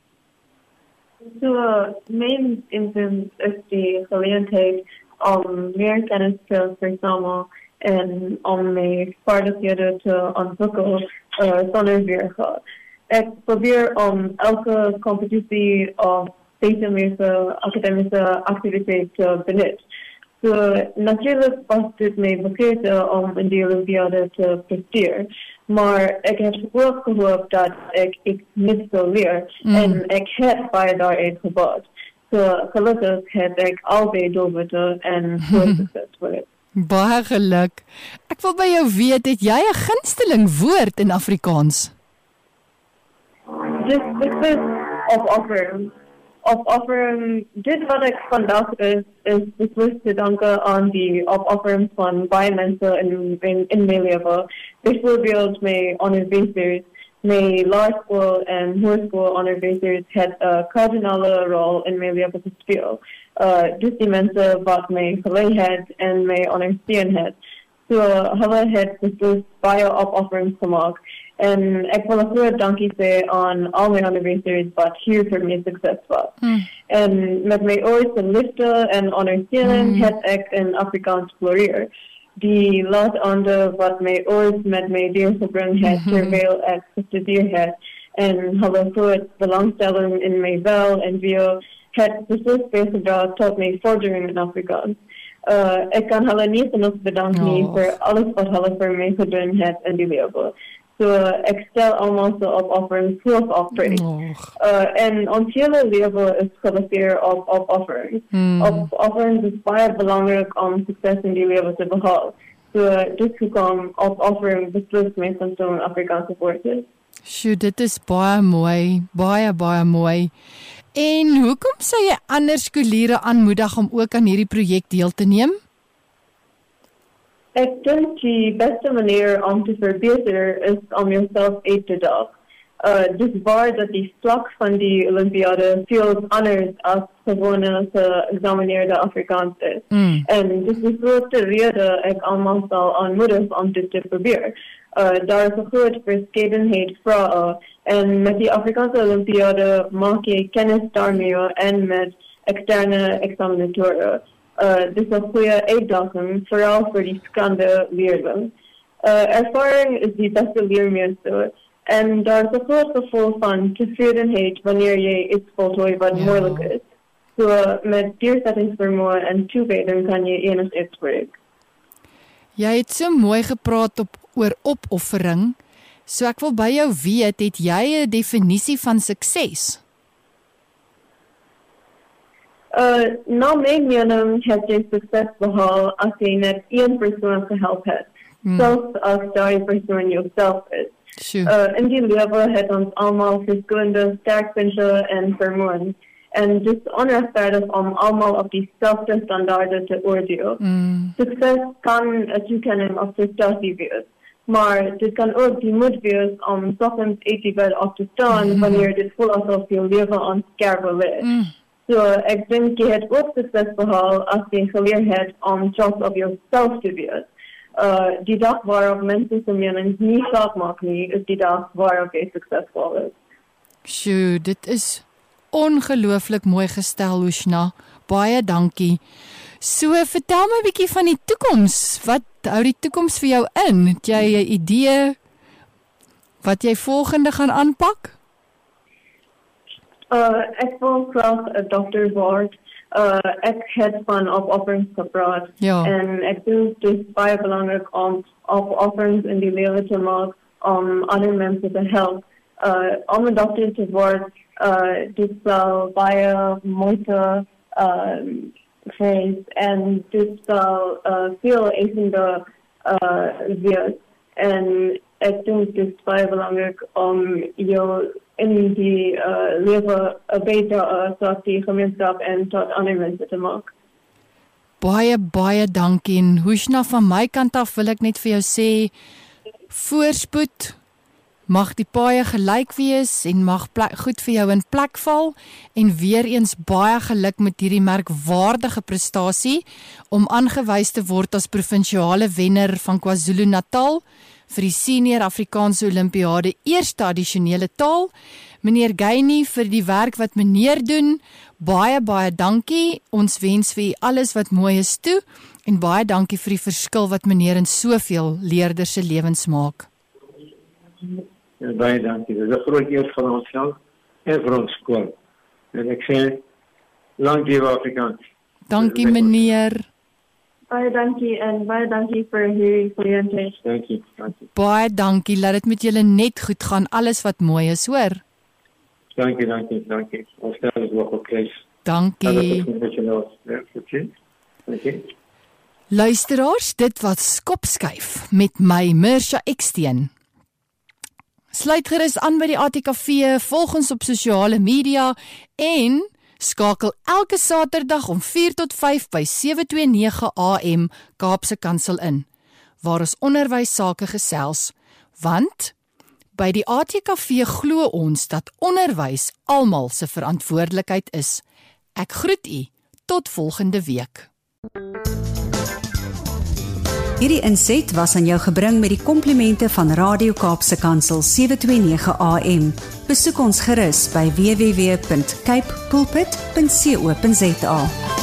Speaker 5: So, mijn inzin is die gelegenheid om meer kennis te verzamelen en om mijn vaardigheden te ontwikkelen uh, zonder weerga. Ik probeer om elke competitie of deze academische activiteit te benutten. So, natuurlijk was dit mijn begeerte om in de Olympiade te presteren. Maar ik heb ook gehoopt dat ik, ik niet zou leren. Mm. En ik heb bij daaruit gebouwd. So, gelukkig heb ik altijd doelwitten en veel succes voor het.
Speaker 2: Baie geluk. Ek wil by jou weet, het jy 'n gunsteling woord in Afrikaans?
Speaker 5: Dit is opoffering. Opoffering, dit wat ik vandaag is, is beslist te danken aan die opoffering van baie mensen in, in, in mijn leven. Bijvoorbeeld mijn onderwijzers, mijn laarschool en hogeschool onderwijzers het een kardinale rol in mijn leven gespeeld. Uh, dus die mensen wat mij geleid het en mij ondersteund het. So, hulle het beslist baie opofferings gemaakt. En ik wil ook heel dankie zeggen aan al mijn onderwijzers wat hier voor mij succes was. Mm. En met mijn oorste liefde en ondersteuning mm. heb ik in Afrikaans floreer. Die laat ander wat mijn oors met mij deelgebracht heeft mm-hmm. terwijl ik gestudeerd heb. En hulle voor belangstelling in mij wel en veel het beslist bijgedragen tot mijn vordering in Afrikaans. Uh, ik kan hulle niet genoeg bedanken oh. voor alles wat hulle voor mij gedaan heeft in die leven. So ek stel almal so op offerings hoof offerings. Uh, en ons hele lewe is gebaseer op op offerings.
Speaker 2: Mm.
Speaker 5: Op offerings is baie belangrik om sukses in die lewe te behaal. So dit hoekom op offerings beslis mense van zo'n Afrikaanse woord is.
Speaker 2: Sjoe, dit is baie mooi, baie baie mooi. En hoekom sou jy ander skooliere aanmoedig om ook aan hierdie projek deel te neem?
Speaker 5: Ek dink die beste manier om te verbeter is om jezelf uit te daag. Uh, dis waar dat die vlak van die Olympiade veel anders as gewone geëxamineerde Afrikaans is.
Speaker 2: Mm.
Speaker 5: En dis die grootste rede ek almal sal aanmoedig om dit te probeer. Uh, daar is 'n groot verskeidenheid vrae en met die Afrikaanse Olympiade maak jy kennis daarmee en met eksterne eksaminatoren. Uh, dit is 'n goeie uitdaging, vooral vir die skande leerling. Uh, ervaring is die beste leermeester en daar is 'n groot gevoel van tevredenheid wanneer jy iets voltooi wat
Speaker 2: Ja.
Speaker 5: moeilik is. So met deursettingsvermoë en toewyding kan jy enigiets bereik.
Speaker 2: Jy het so mooi gepraat op oor opoffering. So ek wil by jou weet, het jy 'n definisie van sukses?
Speaker 5: Uh, na my mening het jy sukses behaal as jy net een persoon gehelp het,
Speaker 2: Hmm.
Speaker 5: selfs as daai persoon jouself is.
Speaker 2: Sjoe.
Speaker 5: Uh, in die lewe het ons almal verskillende sterkpunte en vermoëns. En dit is onregverdig om almal op dieselfde standaarde te oordeel.
Speaker 2: Mm.
Speaker 5: Sukses kan 'n toekenning of prestasie wees, maar dit kan ook die moed wees om soggens uit die bed op te staan
Speaker 2: Mm.
Speaker 5: wanneer dit voel asof jou lewe aan skerwe lê.
Speaker 2: Mm.
Speaker 5: So ek dink jy het ook sukses behaal as jy geleer het om trots op jouself te wees. Uh, die dag waarop mense se menings nie saak maak nie, is die dag waarop jy suksesvol is.
Speaker 2: Sjoe, dit is ongelooflik mooi gestel, Ushna. Baie dankie. So, vertel my 'n bietjie van die toekoms. Wat hou die toekoms vir jou in? Het jy 'n idee wat jy volgende gaan aanpak?
Speaker 5: Uh, ek wil graag 'n dokter word. Uh, ek het van opofferings gepraat.
Speaker 2: Ja.
Speaker 5: En ek dink dit is baie belangrik om opofferings in die lewe te maak om ander mense te help. Uh, om 'n dokter te word, uh, dit sal baie moeite um, vereis en dit sal uh, veel eisende uh, wees. En ek dink dit is baie belangrik om jou in die uh, lewe 'n beter uh, tot die gemeenskap en tot ander mense te maak.
Speaker 2: Baie, baie dankie. En Hushna, van my kant af wil ek net vir jou sê, voorspoed, mag die paaie gelyk wees en mag plek, goed vir jou in plek val en weer eens baie geluk met hierdie merkwaardige prestasie om aangewys te word as provinsiale wenner van KwaZulu-Natal vir die Senior Afrikaanse Olimpiade eerste addisionele taal. Meneer Gaini, vir die werk wat meneer doen, baie, baie dankie. Ons wens vir u alles wat mooi is toe en baie dankie vir die verskil wat meneer in soveel leerders se lewens maak.
Speaker 4: Ja, baie dankie. Dit is 'n groot eer vir onsself en vir ons skool. En ek sê, lang lewe Afrikaans.
Speaker 2: Dankie meneer.
Speaker 5: Baie dankie en baie dankie vir hierdie geleentheid.
Speaker 4: Dankie, dankie.
Speaker 2: Baie dankie. Laat dit met julle net goed gaan. Alles wat mooi is, hoor.
Speaker 4: Dankie, dankie, dankie. Ons stel is ook oké.
Speaker 2: Dankie.
Speaker 4: Dankie.
Speaker 2: Luisteraars, dit was Kopskuif met my Mirsha Eksteen. Sluit gerus aan by die A T K V, volg ons op sosiale media en skakel elke Saterdag om vier tot vyf by sewe twee nege A M Kaapse Kansel in, waar ons onderwys sake gesels, want by die A T K V glo ons dat onderwys almal se verantwoordelikheid is. Ek groet u, tot volgende week.
Speaker 1: Hierdie inset was aan jou gebring met die komplimente van Radio Kaapse Kansel sewe twee nege A M. Besoek ons gerus by w w w punt cape pulpit punt co punt za.